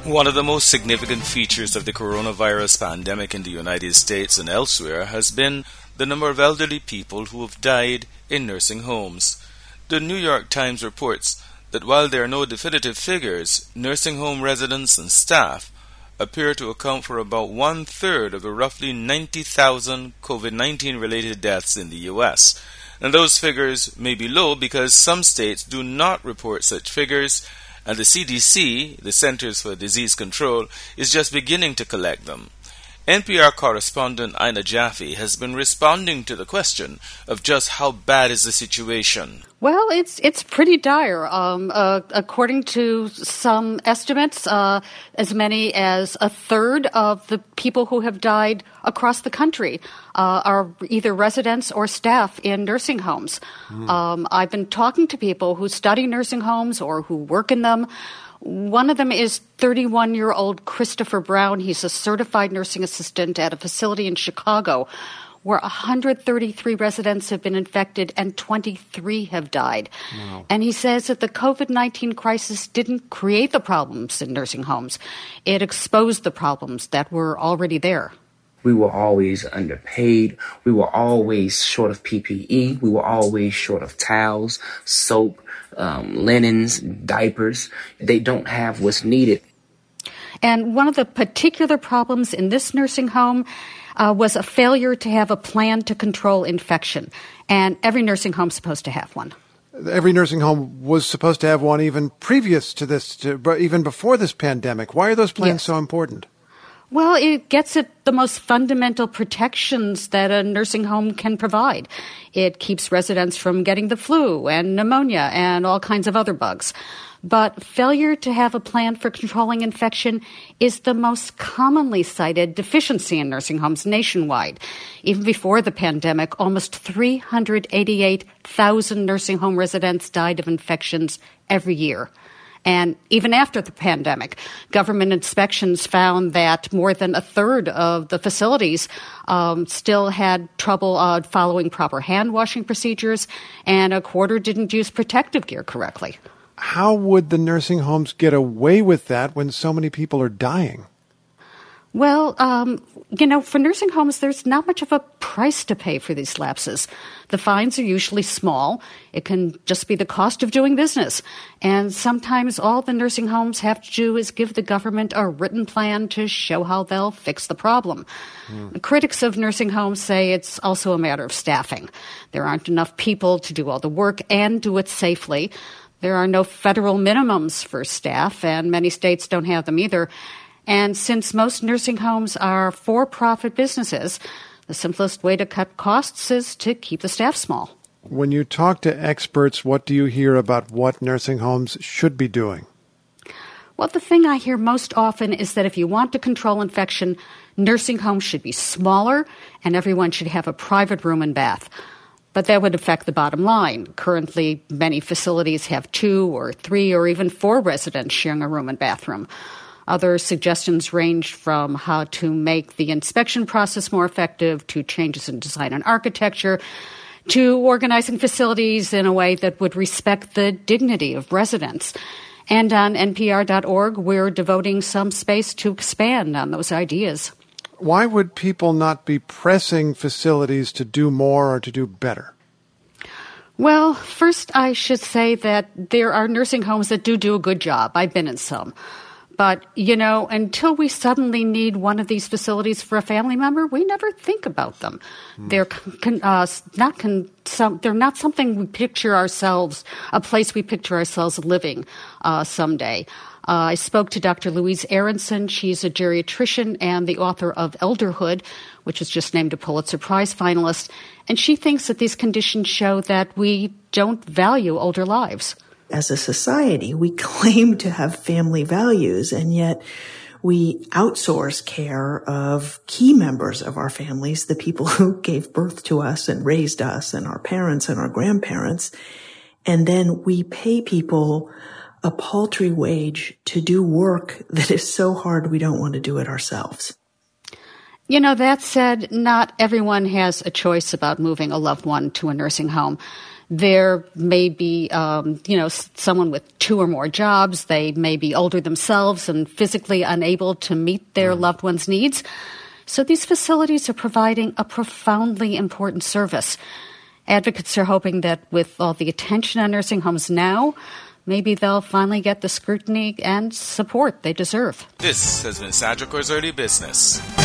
One of the most significant features of the coronavirus pandemic in the United States and elsewhere has been the number of elderly people who have died in nursing homes. The New York Times reports that while there are no definitive figures, nursing home residents and staff appear to account for about 1/3 of the roughly 90,000 COVID-19 related deaths in the U.S. And those figures may be low because some states do not report such figures, and the CDC, the Centers for Disease Control, is just beginning to collect them. NPR correspondent Ina Jaffe has been responding to the question of just how bad is the situation. Well, it's pretty dire. According to some estimates, as many as 1/3 of the people who have died across the country are either residents or staff in nursing homes. I've been talking to people who study nursing homes or who work in them. One of them is 31-year-old Christopher Brown. He's a certified nursing assistant at a facility in Chicago where 133 residents have been infected and 23 have died. Wow. And he says that the COVID-19 crisis didn't create the problems in nursing homes. It exposed the problems that were already there. We were always underpaid. We were always short of PPE. We were always short of towels, soap, linens, diapers. They don't have what's needed. And one of the particular problems in this nursing home was a failure to have a plan to control infection. And every nursing home is supposed to have one. Every nursing home was supposed to have one even previous to this, even before this pandemic. Why are those plans so important? Well, it gets at the most fundamental protections that a nursing home can provide. It keeps residents from getting the flu and pneumonia and all kinds of other bugs. But failure to have a plan for controlling infection is the most commonly cited deficiency in nursing homes nationwide. Even before the pandemic, almost 388,000 nursing home residents died of infections every year. And even after the pandemic, government inspections found that more than 1/3 of the facilities still had trouble following proper hand washing procedures, and 1/4 didn't use protective gear correctly. How would the nursing homes get away with that when so many people are dying? Well, for nursing homes, there's not much of a price to pay for these lapses. The fines are usually small. It can just be the cost of doing business. And sometimes all the nursing homes have to do is give the government a written plan to show how they'll fix the problem. Critics of nursing homes say it's also a matter of staffing. There aren't enough people to do all the work and do it safely. There are no federal minimums for staff, and many states don't have them either. And since most nursing homes are for-profit businesses, the simplest way to cut costs is to keep the staff small. When you talk to experts, what do you hear about what nursing homes should be doing? Well, the thing I hear most often is that if you want to control infection, nursing homes should be smaller and everyone should have a private room and bath. But that would affect the bottom line. Currently, many facilities have 2 or 3 or even 4 residents sharing a room and bathroom. Other suggestions range from how to make the inspection process more effective, to changes in design and architecture, to organizing facilities in a way that would respect the dignity of residents. And on NPR.org, we're devoting some space to expand on those ideas. Why would people not be pressing facilities to do more or to do better? Well, first I should say that there are nursing homes that do a good job. I've been in some. But, until we suddenly need one of these facilities for a family member, we never think about them. They're not something we picture ourselves, a place we picture ourselves living someday. I spoke to Dr. Louise Aronson. She's a geriatrician and the author of Elderhood, which was just named a Pulitzer Prize finalist. And she thinks that these conditions show that we don't value older lives. As a society, we claim to have family values, and yet we outsource care of key members of our families, the people who gave birth to us and raised us, and our parents and our grandparents. And then we pay people a paltry wage to do work that is so hard we don't want to do it ourselves. That said, not everyone has a choice about moving a loved one to a nursing home. There may be, someone with 2 or more jobs. They may be older themselves and physically unable to meet their loved one's needs. So these facilities are providing a profoundly important service. Advocates are hoping that with all the attention on nursing homes now, maybe they'll finally get the scrutiny and support they deserve. This has been Sadra Cor's Early Business.